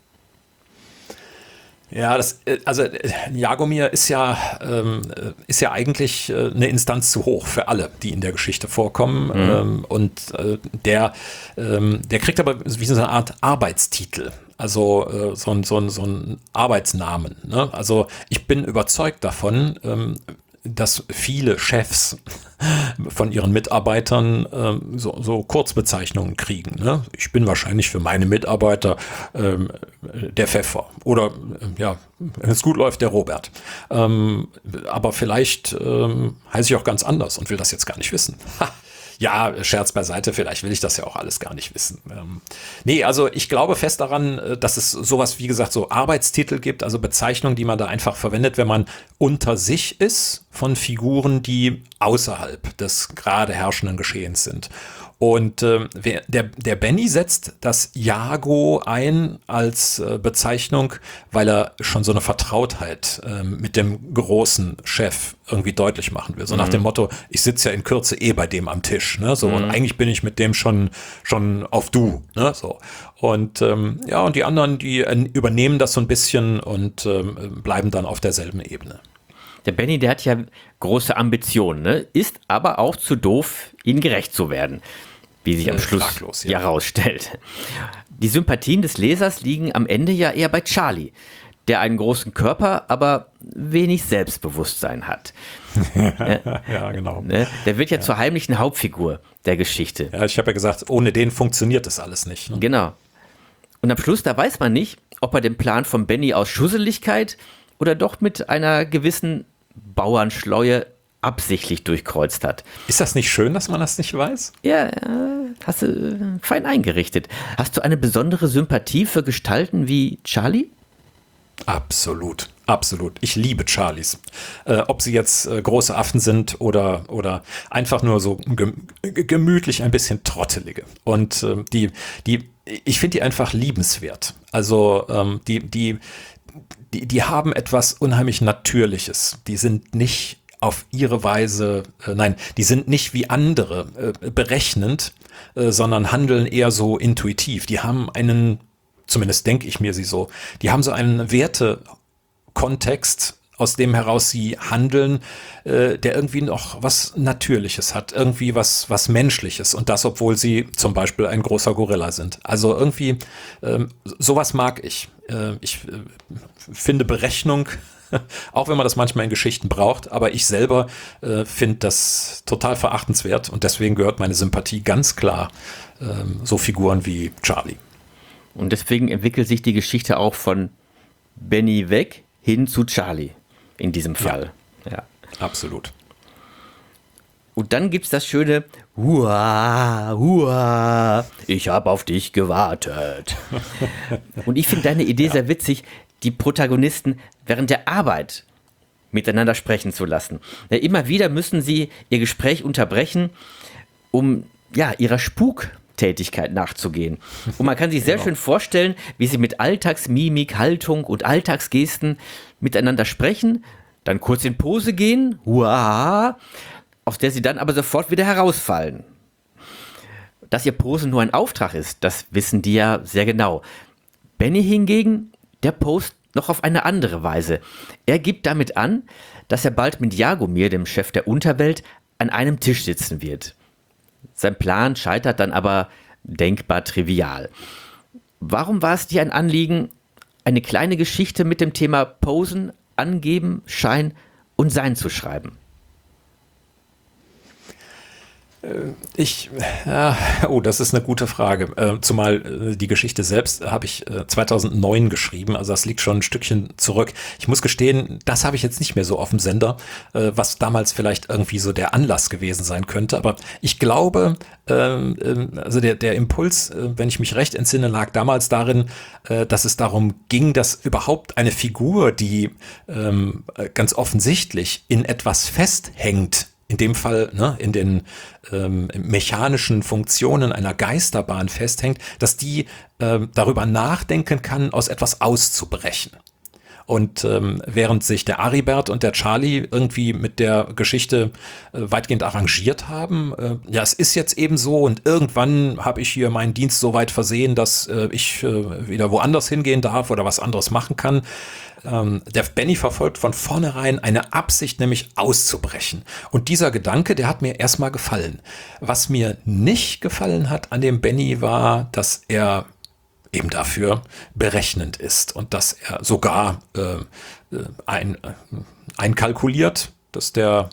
Ja, das, also Jaromir ist ja, ähm, ist ja eigentlich äh, eine Instanz zu hoch für alle, die in der Geschichte vorkommen. Mhm. Ähm, und äh, der, ähm, der kriegt aber wie so eine Art Arbeitstitel. Also äh, so ein, so ein, so ein Arbeitsnamen. Ne? Also ich bin überzeugt davon, ähm, dass viele Chefs von ihren Mitarbeitern ähm, so, so Kurzbezeichnungen kriegen. Ne? Ich bin wahrscheinlich für meine Mitarbeiter ähm, der Pfeffer oder äh, ja, wenn es gut läuft, der Robert. Ähm, aber vielleicht ähm, heiße ich auch ganz anders und will das jetzt gar nicht wissen. Ha. Ja, Scherz beiseite, vielleicht will ich das ja auch alles gar nicht wissen. Ähm, nee, also ich glaube fest daran, dass es sowas, wie gesagt, so Arbeitstitel gibt, also Bezeichnungen, die man da einfach verwendet, wenn man unter sich ist von Figuren, die außerhalb des gerade herrschenden Geschehens sind. Und äh, der, der Benny setzt das Jago ein als äh, Bezeichnung, weil er schon so eine Vertrautheit äh, mit dem großen Chef irgendwie deutlich machen will. So mhm. nach dem Motto, ich sitze ja in Kürze eh bei dem am Tisch. Ne? So, mhm. Und eigentlich bin ich mit dem schon, schon auf Du. Ne? So. Und ähm, ja, und die anderen, die äh, übernehmen das so ein bisschen und ähm, bleiben dann auf derselben Ebene. Der Benny, der hat ja große Ambitionen, ne? Ist aber auch zu doof, ihnen gerecht zu werden, wie sich am äh, Schluss fraglos, ja. herausstellt. Die Sympathien des Lesers liegen am Ende ja eher bei Charlie, der einen großen Körper, aber wenig Selbstbewusstsein hat. Ja, genau. Ne? Der wird ja, ja zur heimlichen Hauptfigur der Geschichte. Ja, ich habe ja gesagt, ohne den funktioniert das alles nicht. Ne? Genau. Und am Schluss, da weiß man nicht, ob er den Plan von Benny aus Schusseligkeit oder doch mit einer gewissen Bauernschleue absichtlich durchkreuzt hat. Ist das nicht schön, dass man das nicht weiß? Ja, äh, hast du äh, fein eingerichtet. Hast du eine besondere Sympathie für Gestalten wie Charlie? Absolut, absolut. Ich liebe Charlies. Äh, ob sie jetzt äh, große Affen sind oder, oder einfach nur so gem gemütlich ein bisschen trottelige. Und äh, die, die, ich finde die einfach liebenswert. Also ähm, die, die, die, die haben etwas unheimlich Natürliches. Die sind nicht auf ihre Weise, äh, nein, die sind nicht wie andere äh, berechnend, äh, sondern handeln eher so intuitiv. Die haben einen, zumindest denke ich mir sie so, die haben so einen Wertekontext, aus dem heraus sie handeln, äh, der irgendwie noch was Natürliches hat, irgendwie was, was Menschliches. Und das, obwohl sie zum Beispiel ein großer Gorilla sind. Also irgendwie, ähm, sowas mag ich. Äh, ich äh, finde Berechnung, auch wenn man das manchmal in Geschichten braucht, aber ich selber äh, finde das total verachtenswert und deswegen gehört meine Sympathie ganz klar ähm, so Figuren wie Charlie. Und deswegen entwickelt sich die Geschichte auch von Benny weg hin zu Charlie in diesem Fall. Ja, ja. Absolut. Und dann gibt es das schöne Hua, hua, ich habe auf dich gewartet. Und ich finde deine Idee ja. sehr witzig, die Protagonisten während der Arbeit miteinander sprechen zu lassen. Ja, immer wieder müssen sie ihr Gespräch unterbrechen, um ja, ihrer Spuktätigkeit nachzugehen. Und man kann sich sehr genau. schön vorstellen, wie sie mit Alltagsmimik, Haltung und Alltagsgesten miteinander sprechen, dann kurz in Pose gehen, hua, aus der sie dann aber sofort wieder herausfallen. Dass ihr Posen nur ein Auftrag ist, das wissen die ja sehr genau. Benny hingegen, der post noch auf eine andere Weise. Er gibt damit an, dass er bald mit Jaromir, dem Chef der Unterwelt, an einem Tisch sitzen wird. Sein Plan scheitert dann aber denkbar trivial. Warum war es dir ein Anliegen, eine kleine Geschichte mit dem Thema Posen, Angeben, Schein und Sein zu schreiben? Ich, äh, oh, das ist eine gute Frage. Äh, zumal äh, die Geschichte selbst habe ich äh, zweitausendneun geschrieben, also das liegt schon ein Stückchen zurück. Ich muss gestehen, das habe ich jetzt nicht mehr so auf dem Sender, äh, was damals vielleicht irgendwie so der Anlass gewesen sein könnte. Aber ich glaube, äh, äh, also der, der Impuls, äh, wenn ich mich recht entsinne, lag damals darin, äh, dass es darum ging, dass überhaupt eine Figur, die ähm, ganz offensichtlich in etwas festhängt, in dem Fall ne, in den ähm, mechanischen Funktionen einer Geisterbahn festhängt, dass die äh, darüber nachdenken kann, aus etwas auszubrechen. Und ähm, während sich der Aribert und der Charlie irgendwie mit der Geschichte äh, weitgehend arrangiert haben, äh, ja, es ist jetzt eben so und irgendwann habe ich hier meinen Dienst so weit versehen, dass äh, ich äh, wieder woanders hingehen darf oder was anderes machen kann. Ähm, der Benny verfolgt von vornherein eine Absicht, nämlich auszubrechen. Und dieser Gedanke, der hat mir erstmal gefallen. Was mir nicht gefallen hat an dem Benny war, dass er eben dafür berechnend ist und dass er sogar äh, ein, äh, einkalkuliert, dass der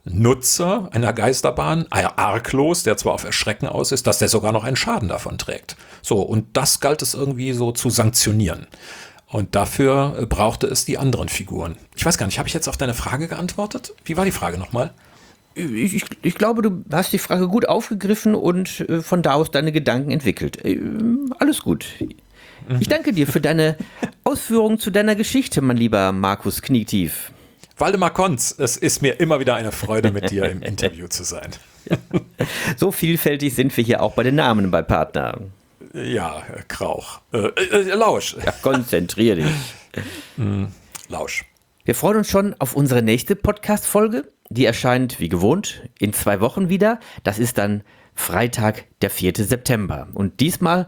Nutzer einer Geisterbahn, arglos, der zwar auf Erschrecken aus ist, dass der sogar noch einen Schaden davon trägt. So, und das galt es irgendwie so zu sanktionieren. Und dafür brauchte es die anderen Figuren. Ich weiß gar nicht, habe ich jetzt auf deine Frage geantwortet? Wie war die Frage nochmal? Ich, ich, ich glaube, du hast die Frage gut aufgegriffen und äh, von da aus deine Gedanken entwickelt. Äh, alles gut. Ich danke dir für deine Ausführungen zu deiner Geschichte, mein lieber Markus Knietief. Waldemar Konz, es ist mir immer wieder eine Freude, mit dir im Interview zu sein. Ja. So vielfältig sind wir hier auch bei den Namen bei Partner. Ja, Krauch. Äh, äh, Lausch. Ja, konzentrier dich. Mm, Lausch. Wir freuen uns schon auf unsere nächste Podcast-Folge. Die erscheint wie gewohnt in zwei Wochen wieder. Das ist dann Freitag, der vierte September. Und diesmal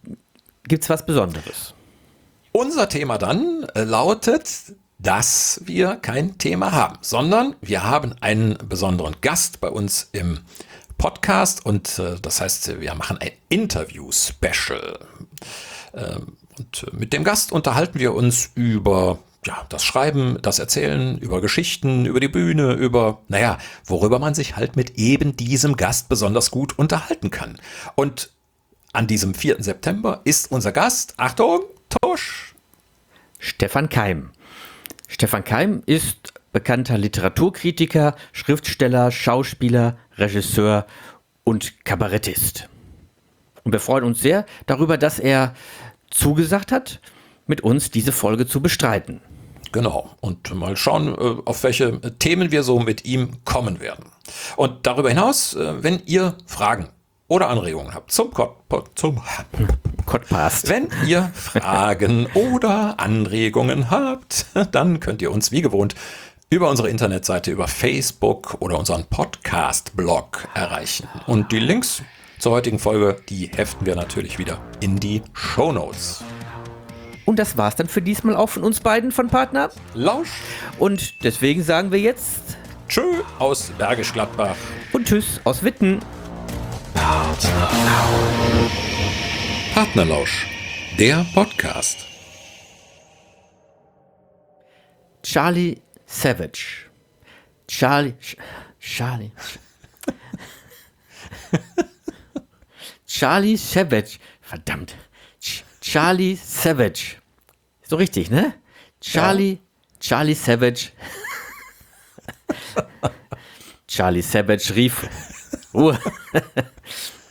gibt's was Besonderes. Unser Thema dann lautet, dass wir kein Thema haben, sondern wir haben einen besonderen Gast bei uns im Podcast und äh, das heißt, wir machen ein Interview-Special. Äh, und mit dem Gast unterhalten wir uns über ja, das Schreiben, das Erzählen, über Geschichten, über die Bühne, über, naja, worüber man sich halt mit eben diesem Gast besonders gut unterhalten kann. Und an diesem vierten September ist unser Gast, Achtung, Tusch, Stefan Keim. Stefan Keim ist bekannter Literaturkritiker, Schriftsteller, Schauspieler, Regisseur und Kabarettist. Und wir freuen uns sehr darüber, dass er zugesagt hat, mit uns diese Folge zu bestreiten. Genau. Und mal schauen, auf welche Themen wir so mit ihm kommen werden. Und darüber hinaus, wenn ihr Fragen oder Anregungen habt zum Pod, zum Podcast. Wenn ihr Fragen oder Anregungen habt, dann könnt ihr uns wie gewohnt über unsere Internetseite, über Facebook oder unseren Podcast-Blog erreichen. Und die Links zur heutigen Folge, die heften wir natürlich wieder in die Shownotes. Und das war's dann für diesmal auch von uns beiden von Partner Lausch. Und deswegen sagen wir jetzt Tschö aus Bergisch Gladbach. Und Tschüss aus Witten. Partnerlausch, der Podcast. Charlie Savage. Charlie. Charlie. Charlie Savage. Verdammt. Ch- Charlie Savage. So richtig, ne? Charlie. Ja. Charlie Savage. Charlie Savage rief. Uh.